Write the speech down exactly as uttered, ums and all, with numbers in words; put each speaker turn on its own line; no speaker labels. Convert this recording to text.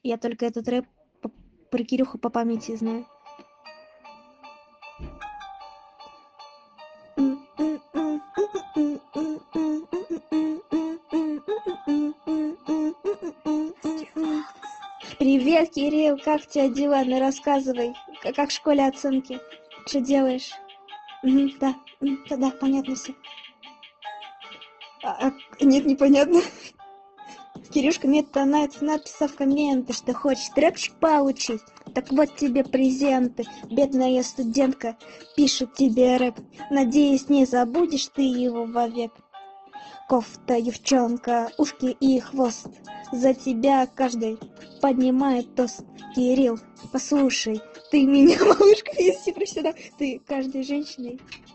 Я только этот рэп п- про Кирюху по памяти знаю. Привет, Кирилл, как у тебя дела? Ну рассказывай, к- как в школе оценки? Что делаешь? Мгм, да, м, да, да, понятно все. А, а, нет, непонятно. Кирюшка мне то написал в комменты, что хочет рэпчик получить. Так вот тебе презенты. Бедная студентка пишет тебе рэп. Надеюсь, не забудешь ты его вовек. Кофта, девчонка, ушки и хвост. За тебя каждый поднимает тост. Кирилл, послушай, ты меня, малышка, если профессионал, ты каждой женщиной